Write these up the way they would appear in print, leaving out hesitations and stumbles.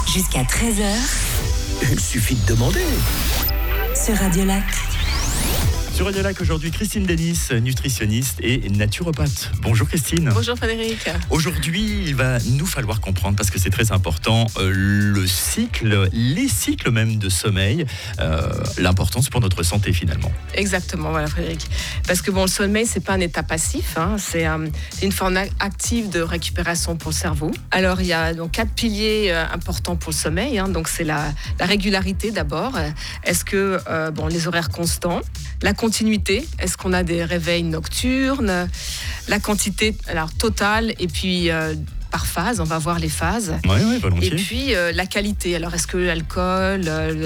Jusqu'à 13h. Il suffit de demander. Sur Radio Lac. Sur Radio Lac aujourd'hui, Christine Denis, nutritionniste et naturopathe. Bonjour Christine. Bonjour Frédéric. Aujourd'hui, il va nous falloir comprendre, parce que c'est très important, les cycles même de sommeil, l'importance pour notre santé finalement. Exactement, voilà Frédéric. Parce que le sommeil, c'est pas un état passif, c'est une forme active de récupération pour le cerveau. Alors il y a donc 4 piliers importants pour le sommeil. Donc c'est la régularité d'abord. Est-ce que les horaires constants, la continuité, est-ce qu'on a des réveils nocturnes, la quantité totale et puis par phase, on va voir les phases. Oui, volontiers. Et puis la qualité. Alors est-ce que l'alcool,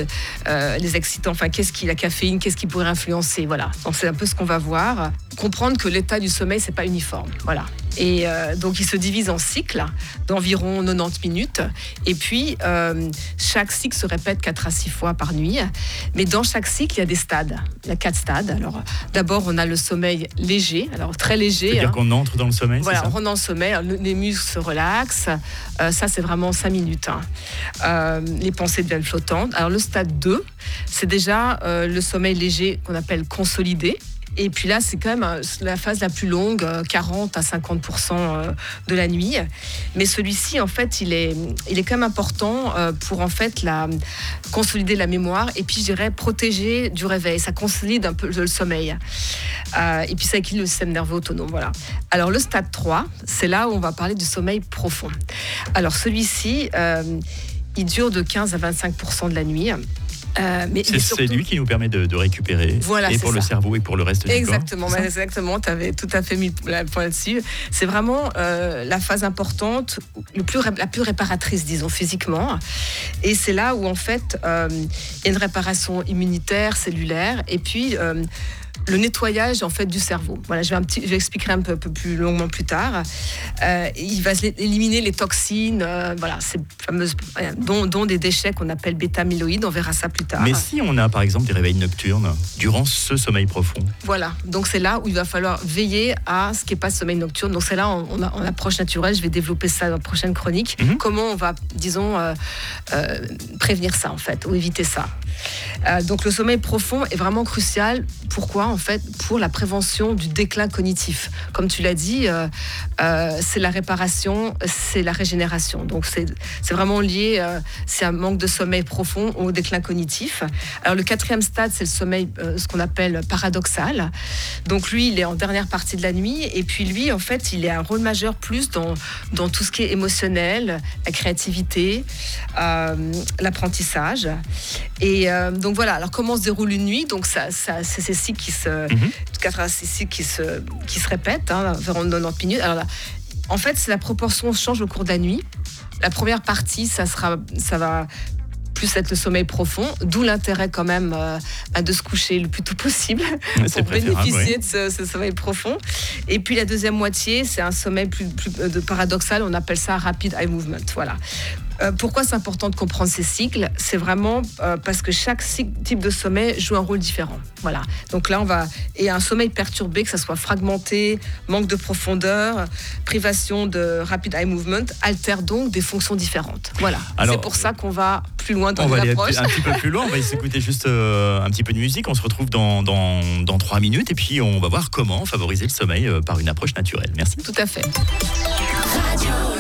les excitants, la caféine, qu'est-ce qui pourrait influencer? Voilà. Donc c'est un peu ce qu'on va voir. Comprendre que l'état du sommeil, c'est pas uniforme. Voilà. Et donc il se divise en cycles d'environ 90 minutes. Et puis chaque cycle se répète 4 à 6 fois par nuit. Mais dans chaque cycle, il y a des stades. Il y a 4 stades. Alors d'abord, on a le sommeil léger, alors très léger. C'est-à-dire qu'on entre dans le sommeil, voilà, c'est ça? on rentre dans le sommeil. Alors, les muscles se relaxent. Ça, c'est vraiment 5 minutes. Les pensées deviennent flottantes. Alors le stade 2, c'est déjà le sommeil léger qu'on appelle consolidé. Et puis là, c'est quand même la phase la plus longue, 40 à 50% de la nuit. Mais celui-ci, en fait, il est quand même important pour en fait consolider la mémoire et puis, je dirais, protéger du réveil. Ça consolide un peu le sommeil. Et puis, ça équilibre le système nerveux autonome. Voilà. Alors, le stade 3, c'est là où on va parler du sommeil profond. Alors, celui-ci, il dure de 15 à 25% de la nuit. Mais c'est lui qui nous permet de récupérer, voilà, et pour le cerveau et pour le reste du corps. Exactement, tu avais tout à fait mis le point là-dessus. C'est vraiment la phase importante, la plus réparatrice, disons, physiquement. Et c'est là où, en fait, il y a une réparation immunitaire, cellulaire, et puis le nettoyage en fait du cerveau. Voilà, je vais expliquer un peu plus longuement plus tard. Il va éliminer les toxines, ces fameuses, dont des déchets qu'on appelle bêta-amyloïdes. On verra ça plus tard. Mais si on a par exemple des réveils nocturnes durant ce sommeil profond. Voilà, donc c'est là où il va falloir veiller à ce qui n'est pas ce sommeil nocturne. Donc c'est là on approche naturelle. Je vais développer ça dans la prochaine chronique. Comment on va, disons, prévenir ça en fait, ou éviter ça. Donc le sommeil profond est vraiment crucial. Pourquoi? En fait, pour la prévention du déclin cognitif. Comme tu l'as dit, c'est la réparation, c'est la régénération. Donc c'est vraiment lié, c'est un manque de sommeil profond au déclin cognitif. Alors le 4e stade, c'est le sommeil, ce qu'on appelle paradoxal. Donc lui, il est en dernière partie de la nuit. Et puis lui, en fait, il a un rôle majeur plus dans tout ce qui est émotionnel, la créativité, l'apprentissage. Et donc voilà, alors comment se déroule une nuit? Donc c'est ces cycles qui se 4 à 6 cycles qui se répètent, environ 90 minutes. Alors là, en fait, la proportion change au cours de la nuit. La première partie, ça va plus être le sommeil profond, d'où l'intérêt quand même de se coucher le plus tôt possible pour bénéficier de ce sommeil profond. Et puis la deuxième moitié, c'est un sommeil plus paradoxal, on appelle ça rapid eye movement. Voilà. Pourquoi c'est important de comprendre ces cycles? C'est vraiment parce que chaque type de sommeil joue un rôle différent. Voilà. Donc là, et un sommeil perturbé, que ça soit fragmenté, manque de profondeur, privation de rapid eye movement, altère donc des fonctions différentes. Voilà. Alors, c'est pour ça qu'on va plus loin dans l'approche. On va aller un petit peu plus loin. On va s'écouter juste un petit peu de musique. On se retrouve dans 3 minutes et puis on va voir comment favoriser le sommeil par une approche naturelle. Merci. Tout à fait. Radio